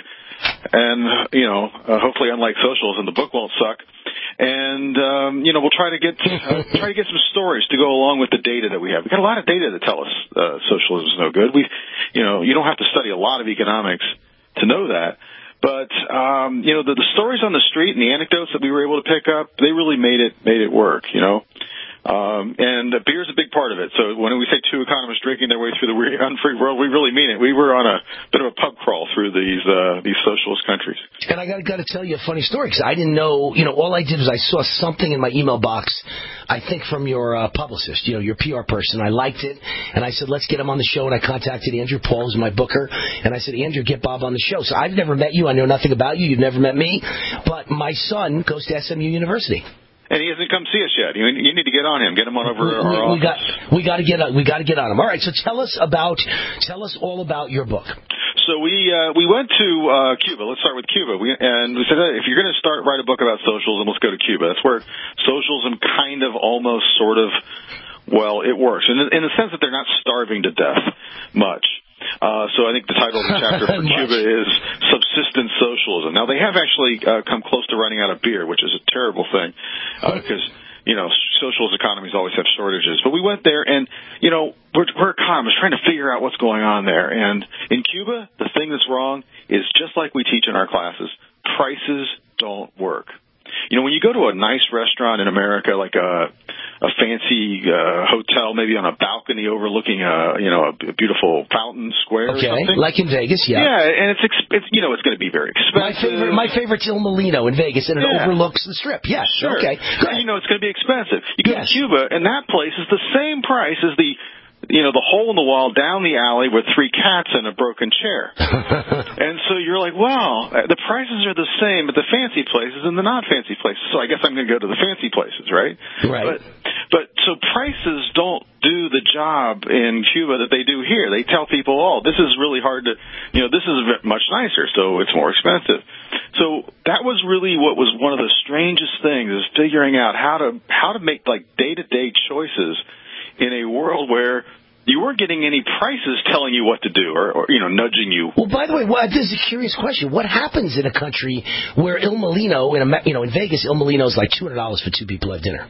Speaker 5: and you know, uh, hopefully, unlike socialism, the book won't suck. And um, you know, we'll try to get uh, try to get some stories to go along with the data that we have. We got a lot of data that tell us uh, socialism is no good. We, you know, you don't have to study a lot of economics to know that. But um, you know, the, the stories on the street and the anecdotes that we were able to pick up, they really made it made it work. You know, Um, and uh, beer is a big part of it. So when we say two economists drinking their way through the unfree world, we really mean it. We were on a bit of a pub crawl through these uh, these socialist countries.
Speaker 2: And I got got to tell you a funny story, because I didn't know, you know, all I did was I saw something in my email box, I think from your uh, publicist, you know, your P R person. I liked it, and I said, let's get him on the show. And I contacted Andrew Paul, who's my booker, and I said, Andrew, get Bob on the show. So I've never met you. I know nothing about you. You've never met me. But my son goes to S M U University.
Speaker 5: And he hasn't come see us yet. You, you need to get on him. Get him on over
Speaker 2: we,
Speaker 5: our
Speaker 2: we, we got
Speaker 5: office.
Speaker 2: we got to get we got to get on him. All right. So tell us about tell us all about your book.
Speaker 5: So we uh, we went to uh, Cuba. Let's start with Cuba. We, and we said, hey, if you're going to start write a book about socialism, let's go to Cuba. That's where socialism kind of almost sort of, well, it works in, in the sense that they're not starving to death much. Uh, so I think the title of the chapter for Cuba is Subsistence Socialism. Now, they have actually uh, come close to running out of beer, which is a terrible thing, because, uh, you know, socialist economies always have shortages. But we went there, and, you know, we're, we're economists trying to figure out what's going on there. And in Cuba, the thing that's wrong is just like we teach in our classes, prices don't work. You know, when you go to a nice restaurant in America, like a, a fancy uh, hotel, maybe on a balcony overlooking a, you know, a beautiful fountain square
Speaker 2: okay.
Speaker 5: or something.
Speaker 2: Like in Vegas, yeah.
Speaker 5: Yeah, and it's, it's you know, it's going to be very expensive.
Speaker 2: My favorite, my favorite's Il Molino in Vegas, and it
Speaker 5: yeah.
Speaker 2: overlooks the Strip. Yes,
Speaker 5: sure.
Speaker 2: Okay.
Speaker 5: You know, it's going to be expensive. You go
Speaker 2: yes.
Speaker 5: to Cuba, and that place is the same price as the, you know, the hole in the wall down the alley with three cats and a broken chair. And so you're like, wow, the prices are the same at the fancy places and the not fancy places. So I guess I'm going to go to the fancy places, right?
Speaker 2: Right.
Speaker 5: But, but so prices don't do the job in Cuba that they do here. They tell people, oh, this is really hard to, you know, this is much nicer, so it's more expensive. So that was really what was one of the strangest things, is figuring out how to how to make like day-to-day choices in a world where you weren't getting any prices telling you what to do, or, or you know, nudging you.
Speaker 2: Well, by the way, well, this is a curious question. What happens in a country where Il Molino, in a, you know, in Vegas, Il Molino is like two hundred dollars for two people at dinner?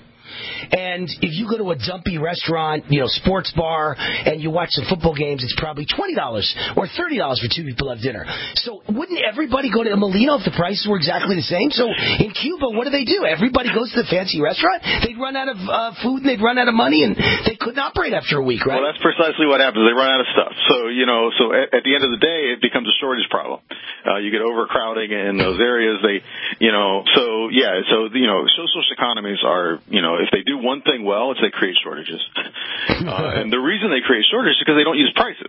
Speaker 2: And if you go to a dumpy restaurant, you know, sports bar, and you watch some football games, it's probably twenty dollars or thirty dollars for two people at dinner. So wouldn't everybody go to Il Molino if the prices were exactly the same? So in Cuba, what do they do? Everybody goes to the fancy restaurant. They'd run out of uh, food, and they'd run out of money, and they couldn't operate after a week, right?
Speaker 5: Well, that's precisely what happens. They run out of stuff. So, you know, so at, at the end of the day, it becomes a shortage problem. Uh, you get overcrowding in those areas. They, you know, so, yeah, so, you know, socialist economies are, you know, if they do one thing well, it's they create shortages. Uh, and the reason they create shortages is because they don't use prices.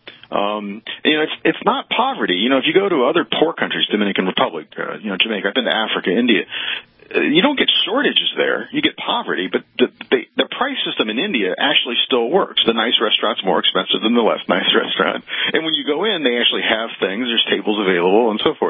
Speaker 5: Um, you know, it's it's not poverty. You know, if you go to other poor countries, Dominican Republic, uh, you know, Jamaica, I've been to Africa, India, uh, you don't get shortages there. You get poverty, but the, the the price system in India actually still works. The nice restaurant's more expensive than the less nice restaurant. And when you go in, they actually have things. There's tables available and so forth.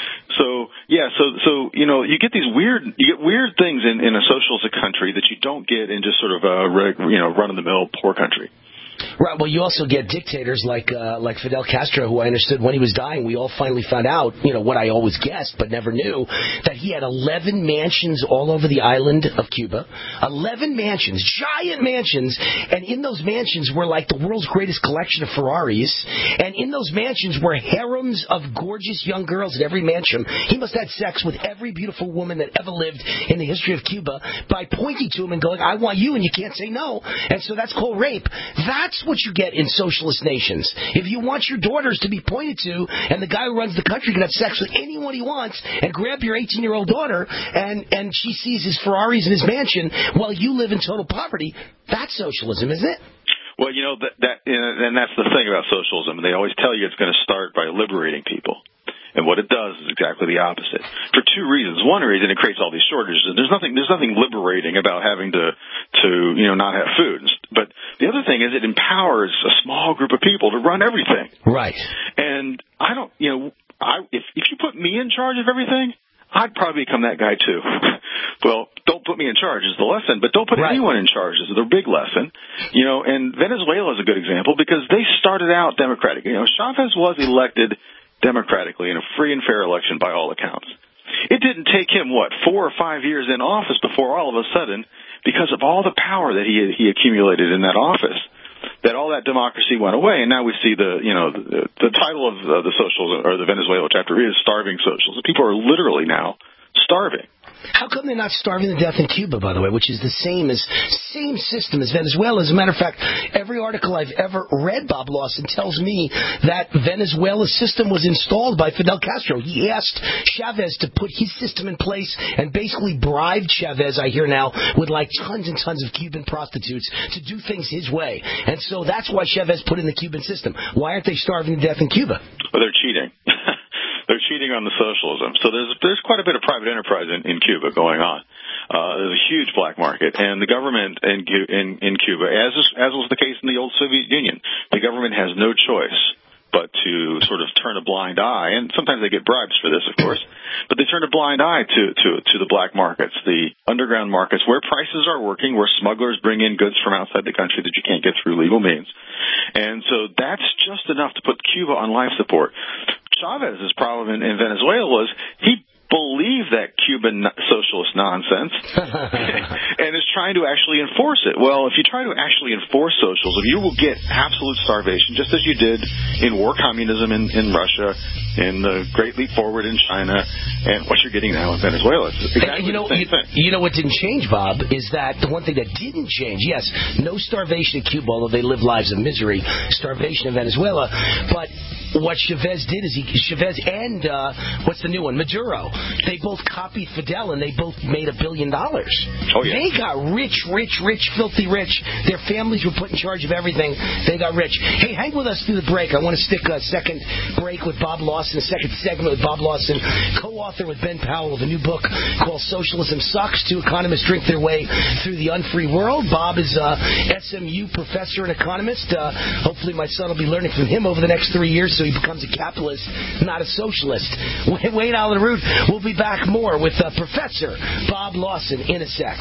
Speaker 5: So, yeah, so, so you know, you get these weird, you get weird things in, in a socialist country that you don't get in just sort of a, you know, run-of-the-mill poor country.
Speaker 2: Right. Well, you also get dictators like uh, like Fidel Castro, who I understood when he was dying, we all finally found out, you know, what I always guessed but never knew, that he had eleven mansions all over the island of Cuba. eleven mansions, giant mansions, and in those mansions were like the world's greatest collection of Ferraris, and in those mansions were harems of gorgeous young girls at every mansion. He must have had sex with every beautiful woman that ever lived in the history of Cuba by pointing to him and going, I want you, and you can't say no. And so that's called rape. That's what you get in socialist nations. If you want your daughters to be pointed to, and the guy who runs the country can have sex with anyone he wants and grab your eighteen-year-old daughter, and, and she sees his Ferraris in his mansion while you live in total poverty, that's socialism, isn't it?
Speaker 5: Well, you know, that, that and that's the thing about socialism. They always tell you it's going to start by liberating people. And what it does is exactly the opposite. For two reasons. One reason, it creates all these shortages. And there's nothing, there's nothing liberating about having to, to, you know, not have food. But the other thing is it empowers a small group of people to run everything.
Speaker 2: Right.
Speaker 5: And I don't, you know, I, if, if you put me in charge of everything, I'd probably become that guy too. Well, don't put me in charge is the lesson, but don't put right. anyone in charge is the big lesson. You know, and Venezuela is a good example because they started out democratic. You know, Chavez was elected democratically in a free and fair election by all accounts. It didn't take him, what, four or five years in office before all of a sudden, because of all the power that he he accumulated in that office, that all that democracy went away, and now we see the, you know, the, the title of the, the socialism, or the Venezuela chapter is Starving Socialism. People are literally now starving.
Speaker 2: How come they're not starving to death in Cuba, by the way, which is the same as same system as Venezuela? As a matter of fact, every article I've ever read, Bob Lawson, tells me that Venezuela's system was installed by Fidel Castro. He asked Chavez to put his system in place and basically bribed Chavez, I hear now, with like tons and tons of Cuban prostitutes to do things his way. And so that's why Chavez put in the Cuban system. Why aren't they starving to death in Cuba?
Speaker 5: Well, they're cheating. They're cheating on the socialism. So there's there's quite a bit of private enterprise in, in Cuba going on. Uh, there's a huge black market, and the government in in, in Cuba, as is, as was the case in the old Soviet Union, the government has no choice but to sort of turn a blind eye, and sometimes they get bribes for this, of course, but they turn a blind eye to, to, to the black markets, the underground markets, where prices are working, where smugglers bring in goods from outside the country that you can't get through legal means. And so that's just enough to put Cuba on life support. Chavez's problem in, in Venezuela was he believed that Cuban socialist nonsense and is trying to actually enforce it. Well, if you try to actually enforce socialism, you will get absolute starvation, just as you did in war communism in, in Russia, in the Great Leap Forward in China, and what you're getting now in Venezuela. It's exactly
Speaker 2: you know,
Speaker 5: the same
Speaker 2: you,
Speaker 5: thing.
Speaker 2: You know what didn't change, Bob, is that the one thing that didn't change, yes, no starvation in Cuba, although they live lives of misery, starvation in Venezuela, but what Chavez did is he, Chavez and, uh, what's the new one, Maduro, they both copied Fidel and they both made a billion dollars.
Speaker 5: Oh, yeah.
Speaker 2: They got rich, rich, rich, filthy rich. Their families were put in charge of everything. They got rich. Hey, hang with us through the break. I want to stick a second break with Bob Lawson, a second segment with Bob Lawson, co-author with Ben Powell of a new book called Socialism Sucks, Two Economists Drink Their Way Through the Unfree World. Bob is a S M U professor and economist. Uh, hopefully my son will be learning from him over the next three years so he becomes a capitalist, not a socialist. Wayne Allen Root will be back more with uh, Professor Bob Lawson in a sec.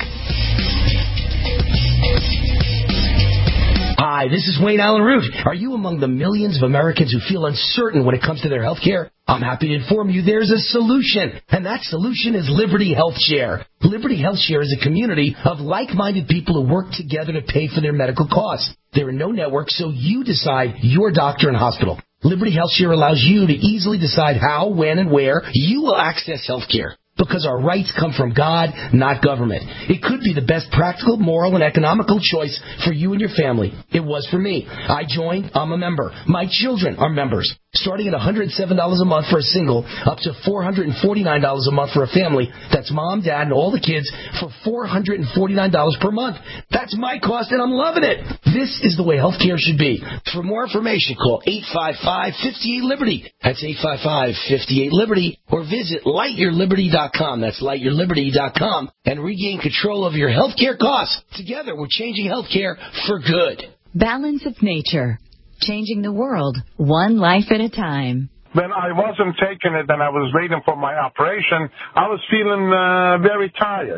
Speaker 2: Hi, this is Wayne Allen Root. Are you among the millions of Americans who feel uncertain when it comes to their health care? I'm happy to inform you there's a solution, and that solution is Liberty Health Share. Liberty Health Share is a community of like-minded people who work together to pay for their medical costs. There are no networks, so you decide your doctor and hospital. Liberty Health Share allows you to easily decide how, when, and where you will access health care. Because our rights come from God, not government. It could be the best practical, moral, and economical choice for you and your family. It was for me. I joined. I'm a member. My children are members. Starting at one hundred seven dollars a month for a single, up to four hundred forty-nine dollars a month for a family. That's mom, dad, and all the kids for four hundred forty-nine dollars per month. That's my cost, and I'm loving it. This is the way health care should be. For more information, call eight five five, five eight, Liberty. That's eight five five, five eight, Liberty. Or visit light your liberty dot com. That's light your liberty dot com. And regain control of your health care costs. Together, we're changing health care for good.
Speaker 4: Balance of Nature. Changing the world, one life at a time.
Speaker 22: When I wasn't taking it and I was waiting for my operation, I was feeling uh, very tired.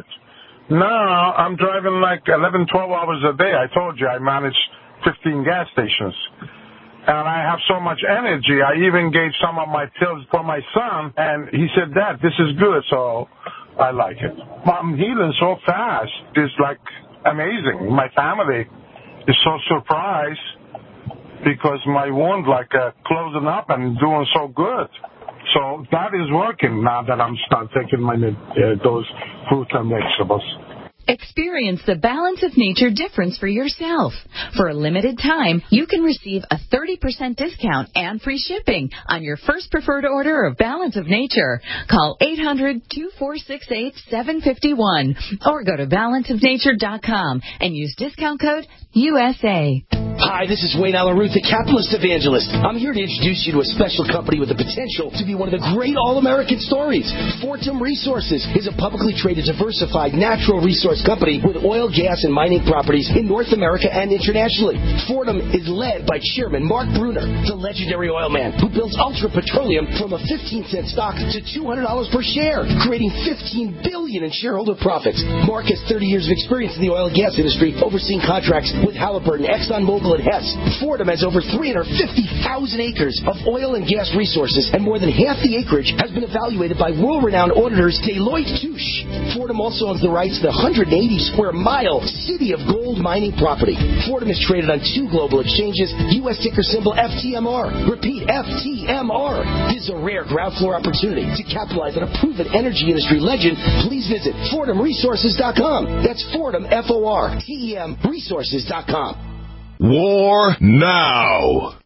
Speaker 22: Now I'm driving like eleven, twelve hours a day. I told you I manage fifteen gas stations. And I have so much energy. I even gave some of my pills for my son, and he said, Dad, this is good, so I like it. I'm healing so fast. It's like amazing. My family is so surprised because my wound like uh, closing up and doing so good. So that is working now that I'm start taking my uh, those fruits and vegetables.
Speaker 4: Experience the Balance of Nature difference for yourself. For a limited time, you can receive a thirty percent discount and free shipping on your first preferred order of Balance of Nature. Call eight hundred, two four six eight, seven five one or go to balance of nature dot com and use discount code U S A.
Speaker 2: Hi, this is Wayne Allen Root, the Capitalist Evangelist. I'm here to introduce you to a special company with the potential to be one of the great all-American stories. Fortum Resources is a publicly traded, diversified, natural resource company with oil, gas, and mining properties in North America and internationally. Fortum is led by Chairman Mark Brunner, the legendary oil man who builds Ultra Petroleum from a fifteen cent stock to two hundred dollars per share, creating fifteen billion dollars in shareholder profits. Mark has thirty years of experience in the oil and gas industry, overseeing contracts with Halliburton, ExxonMobil, Kimball and Hess. Fordham has over three hundred fifty thousand acres of oil and gas resources, and more than half the acreage has been evaluated by world-renowned auditors Deloitte Touche. Fordham also owns the rights to the one hundred eighty square mile City of Gold mining property. Fordham is traded on two global exchanges, U S ticker symbol F T M R. Repeat, F T M R. This is a rare ground floor opportunity. To capitalize on a proven energy industry legend, please visit Fordham Resources dot com. That's Fordham, F O R T E M, resources dot com.
Speaker 1: War now.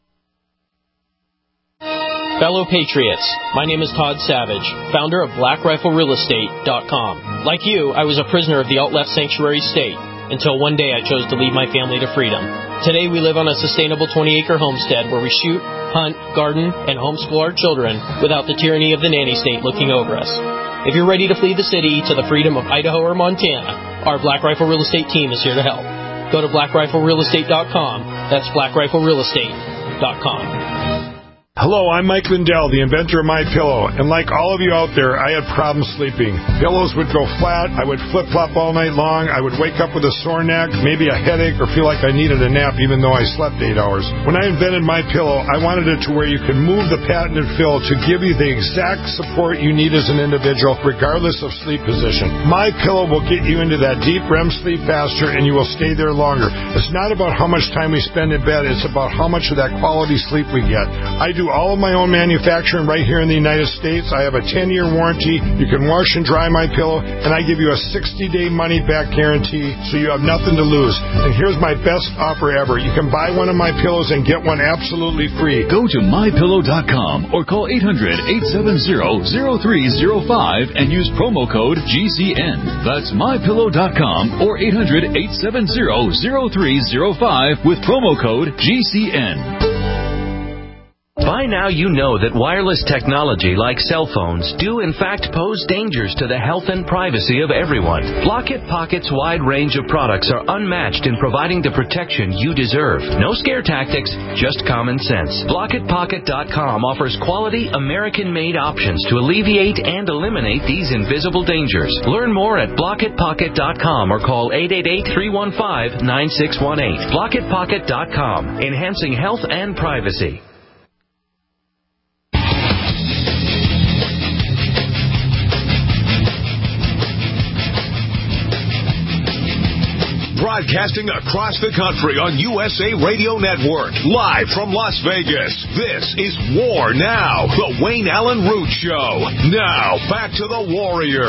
Speaker 3: Fellow Patriots, my name is Todd Savage, founder of Black Rifle Real Estate dot com. Like you, I was a prisoner of the alt-left sanctuary state until one day I chose to lead my family to freedom. Today we live on a sustainable twenty-acre homestead where we shoot, hunt, garden, and homeschool our children without the tyranny of the nanny state looking over us. If you're ready to flee the city to the freedom of Idaho or Montana, our Black Rifle Real Estate team is here to help. Go to Black Rifle Real Estate dot com. That's Black Rifle Real Estate dot com.
Speaker 22: Hello, I'm Mike Lindell, the inventor of MyPillow, and like all of you out there, I had problems sleeping. Pillows would go flat, I would flip-flop all night long, I would wake up with a sore neck, maybe a headache, or feel like I needed a nap even though I slept eight hours. When I invented MyPillow, I wanted it to where you could move the patented fill to give you the exact support you need as an individual, regardless of sleep position. MyPillow will get you into that deep R E M sleep faster, and you will stay there longer. It's not about how much time we spend in bed, it's about how much of that quality sleep we get. I do all of my own manufacturing right here in the United States. I have a ten-year warranty. You can wash and dry my pillow, and I give you a sixty-day money-back guarantee, so you have nothing to lose. And here's my best offer ever. You can buy one of my pillows and get one absolutely free.
Speaker 21: Go to My Pillow dot com or call eight hundred, eight seven zero, zero three zero five and use promo code G C N. That's My Pillow dot com or eight hundred, eight seven zero, zero three zero five with promo code G C N.
Speaker 6: By now you know that wireless technology like cell phones do in fact pose dangers to the health and privacy of everyone. Blockit Pocket's wide range of products are unmatched in providing the protection you deserve. No scare tactics, just common sense. Blockit Pocket dot com offers quality American-made options to alleviate and eliminate these invisible dangers. Learn more at Blockit Pocket dot com or call eight eight eight, three one five, nine six one eight. Blockit Pocket dot com, enhancing health and privacy.
Speaker 1: Broadcasting across the country on U S A Radio Network. Live from Las Vegas. This is War Now, the Wayne Allen Root Show. Now, back to the Warrior.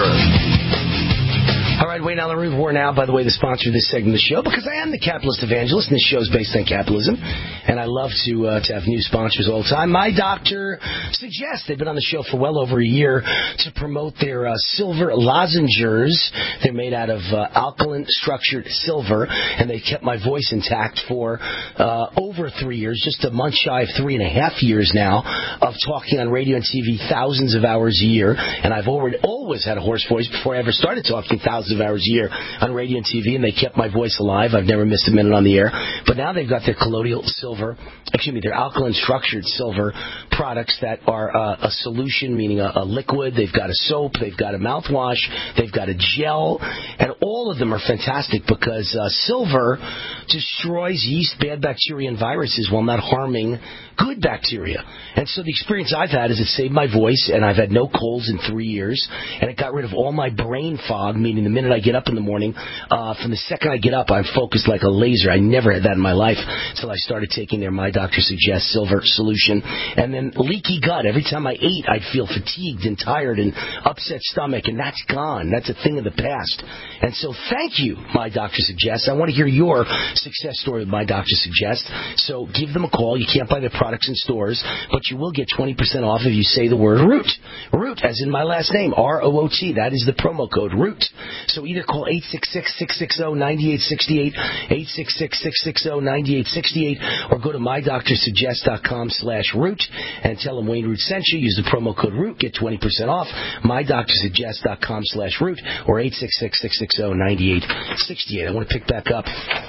Speaker 2: All right, Wayne Allen Root, War Now, by the way, the sponsor of this segment of the show, because I am the capitalist evangelist, and this show is based on capitalism, and I love to uh, to have new sponsors all the time. My doctor suggests, they've been on the show for well over a year, to promote their uh, silver lozengers. They're made out of uh, alkaline structured silver, and they kept my voice intact for uh, over three years, just a month shy of three and a half years now, of talking on radio and T V thousands of hours a year, and I've already always had a hoarse voice before I ever started talking thousands of hours a year on radio and T V, and they kept my voice alive. I've never missed a minute on the air. But now they've got their colloidal silver, excuse me, their alkaline structured silver products that are uh, a solution, meaning a, a liquid. They've got a soap, they've got a mouthwash, they've got a gel, and all of them are fantastic because uh, silver destroys yeast, bad bacteria, and viruses while not harming good bacteria. And so the experience I've had is it saved my voice, and I've had no colds in three years, and it got rid of all my brain fog, meaning the minute I get up in the morning, uh, from the second I get up, I'm focused like a laser. I never had that in my life until I started taking their My Doctor Suggests silver solution. And then leaky gut. Every time I ate, I'd feel fatigued and tired and upset stomach, and that's gone. That's a thing of the past. And so thank you, My Doctor Suggests. I want to hear your success story with My Doctor Suggests. So give them a call. You can't buy their products in stores, but you will get twenty percent off if you say the word Root. Root, as in my last name, R O O T. That is the promo code, Root. So either call eight six six, six six zero, nine eight six eight, eight six six, six six zero, nine eight six eight, or go to my doctor suggest dot com slash Root and tell them Wayne Root sent you. Use the promo code Root, get twenty percent off. my doctor suggest dot com slash Root or eight six six, six six zero, nine eight six eight. I want to pick back up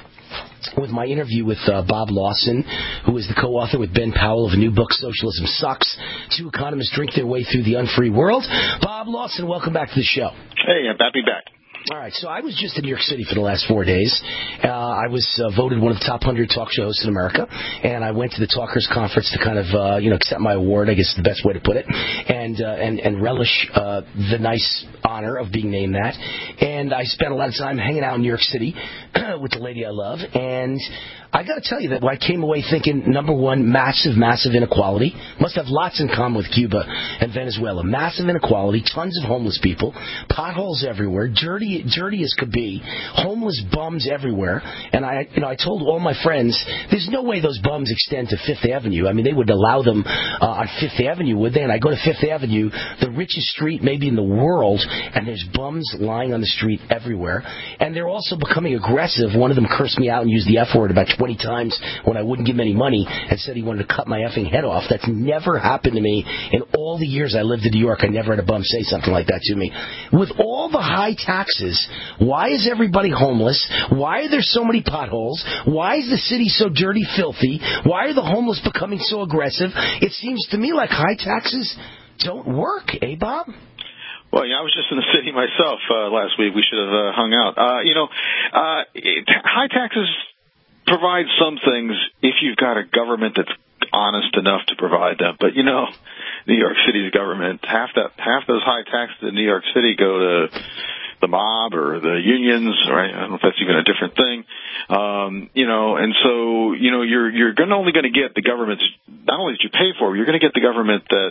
Speaker 2: with my interview with uh, Bob Lawson, who is the co-author with Ben Powell of a new book, Socialism Sucks. Two economists drink their way through the unfree world. Bob Lawson, welcome back to the show.
Speaker 5: Hey, I'm happy back.
Speaker 2: All right, so I was just in New York City for the last four days. Uh, I was uh, voted one of the top one hundred talk show hosts in America, and I went to the Talkers Conference to kind of, uh, you know, accept my award, I guess is the best way to put it, and uh, and, and relish uh, the nice honor of being named that. And I spent a lot of time hanging out in New York City with the lady I love, and I got to tell you that I came away thinking, number one, massive, massive inequality. Must have lots in common with Cuba and Venezuela. Massive inequality, tons of homeless people, potholes everywhere, dirty, dirty as could be, homeless bums everywhere. And I, you know, I told all my friends, there's no way those bums extend to Fifth Avenue. I mean, they would allow them uh, on Fifth Avenue, would they? And I go to Fifth Avenue, the richest street maybe in the world, and there's bums lying on the street everywhere. And they're also becoming aggressive. One of them cursed me out and used the F word about twenty times when I wouldn't give him any money and said he wanted to cut my effing head off. That's never happened to me in all the years I lived in New York. I never had a bum say something like that to me. With all the high taxes, why is everybody homeless? Why are there so many potholes? Why is the city so dirty, filthy? Why are the homeless becoming so aggressive? It seems to me like high taxes don't work, eh, Bob?
Speaker 5: Well, yeah, I was just in the city myself uh, last week. We should have uh, hung out. Uh, you know, uh, it, high taxes provide some things if you've got a government that's honest enough to provide them. But, you know, New York City's government, half that half those high taxes in New York City go to the mob or the unions, right? I don't know if that's even a different thing. Um, you know, and so, you know, you're you're gonna only going to get the government, not only that you pay for, you're going to get the government that,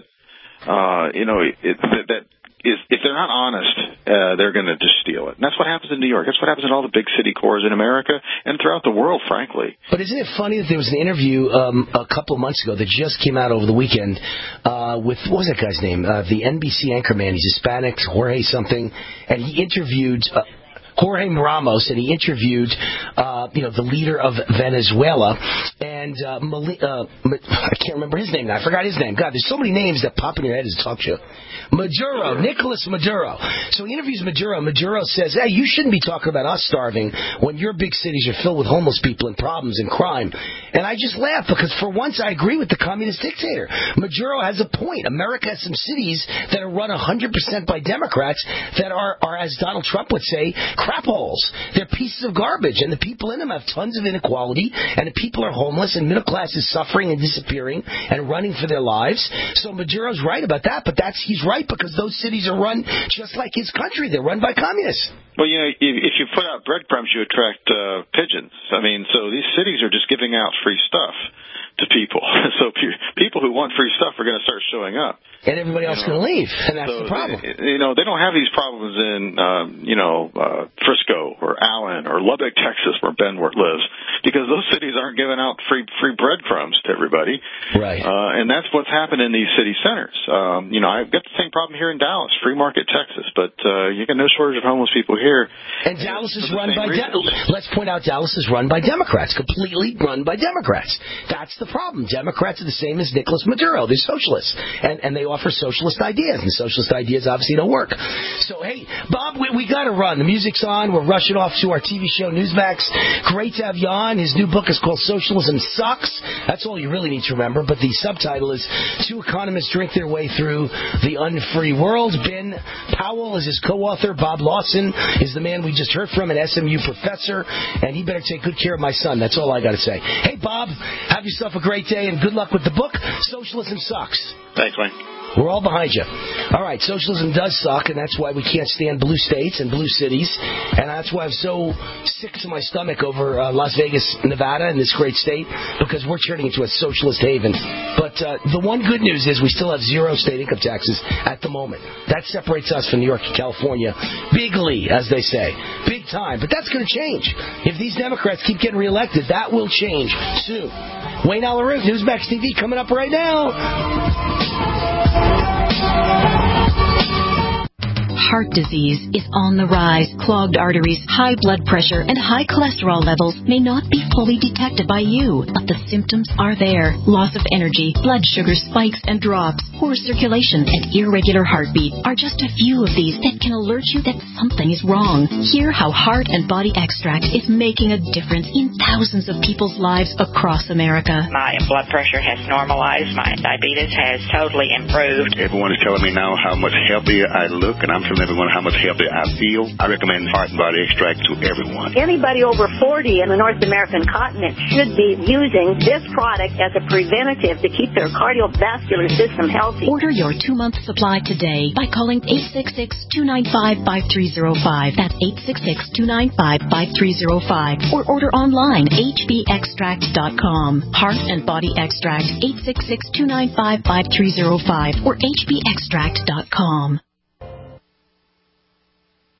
Speaker 5: uh, you know, it, that, that is, if they're not honest, uh, they're going to just steal it. And that's what happens in New York. That's what happens in all the big city cores in America and throughout the world, frankly.
Speaker 2: But isn't it funny that there was an interview um, a couple of months ago that just came out over the weekend uh, with, what was that guy's name? Uh, the N B C anchorman. He's Hispanic, Jorge something. And he interviewed... Uh, Jorge Ramos, and he interviewed, uh, you know, the leader of Venezuela, and uh, Mali- uh, I can't remember his name now. I forgot his name. God, there's so many names that pop in your head as a talk show. Maduro, Nicolas Maduro. So he interviews Maduro. Maduro says, hey, you shouldn't be talking about us starving when your big cities are filled with homeless people and problems and crime. And I just laugh because for once I agree with the communist dictator. Maduro has a point. America has some cities that are run one hundred percent by Democrats that are, are, as Donald Trump would say, crap holes. They're pieces of garbage, and the people in them have tons of inequality, and the people are homeless, and middle class is suffering and disappearing and running for their lives. So Maduro's right about that, but that's he's right because those cities are run just like his country. They're run by communists.
Speaker 5: Well, you know, if you put out breadcrumbs, you attract uh, pigeons. I mean, so these cities are just giving out free stuff to people. So people who want free stuff are going to start showing up.
Speaker 2: And everybody else is going to leave, and that's
Speaker 5: so
Speaker 2: the problem.
Speaker 5: They, you know, they don't have these problems in, um, you know, uh, Frisco or Allen or Lubbock, Texas, where Ben lives, because those cities aren't giving out free free breadcrumbs to everybody.
Speaker 2: Right.
Speaker 5: Uh, and that's what's happened in these city centers. Um, you know, I've got the same problem here in Dallas, free market Texas, but uh, you got no shortage of homeless people here.
Speaker 2: And Dallas is run by, De- let's point out, Dallas is run by Democrats, completely run by Democrats. That's the problem. Democrats are the same as Nicolas Maduro. They're socialists, and, and they offer socialist ideas, and socialist ideas obviously don't work. So, hey, Bob, we, we got to run. The music's on. We're rushing off to our T V show, Newsmax. Great to have you on. His new book is called Socialism Sucks. That's all you really need to remember, but the subtitle is Two Economists Drink Their Way Through the Unfree World. Ben Powell is his co-author. Bob Lawson is the man we just heard from, an S M U professor, and he better take good care of my son. That's all I got to say. Hey, Bob, have yourself a great day, and good luck with the book, Socialism Sucks.
Speaker 5: Thanks, Wayne.
Speaker 2: We're all behind you. All right, socialism does suck, and that's why we can't stand blue states and blue cities, and that's why I'm so sick to my stomach over uh, Las Vegas, Nevada, and this great state, because we're turning into a socialist haven. But uh, the one good news is we still have zero state income taxes at the moment. That separates us from New York and California bigly, as they say. Big time. But that's going to change. If these Democrats keep getting reelected, that will change soon. Wayne Allyn Root, Newsmax T V, coming up right now.
Speaker 7: Heart disease is on the rise. Clogged arteries, high blood pressure, and high cholesterol levels may not be fully detected by you, but the symptoms are there. Loss of energy, blood sugar spikes and drops, poor circulation, and irregular heartbeat are just a few of these that can alert you that something is wrong. Hear how Heart and Body Extract is making a difference in thousands of people's lives across America.
Speaker 9: My blood pressure has normalized. My diabetes has totally improved.
Speaker 23: Everyone is telling me now how much healthier I look, and I'm feeling
Speaker 9: telling everyone how much healthier I feel, I recommend Heart and Body Extract to everyone.
Speaker 10: Anybody over forty in the North American continent should be using this product as a preventative to keep their cardiovascular system healthy.
Speaker 7: Order your two-month supply today by calling eight six six, two nine five, five three zero five. That's eight six six, two nine five, five three zero five. Or order online, h b extract dot com. Heart and Body Extract, eight six six, two nine five, five three zero five or h b extract dot com.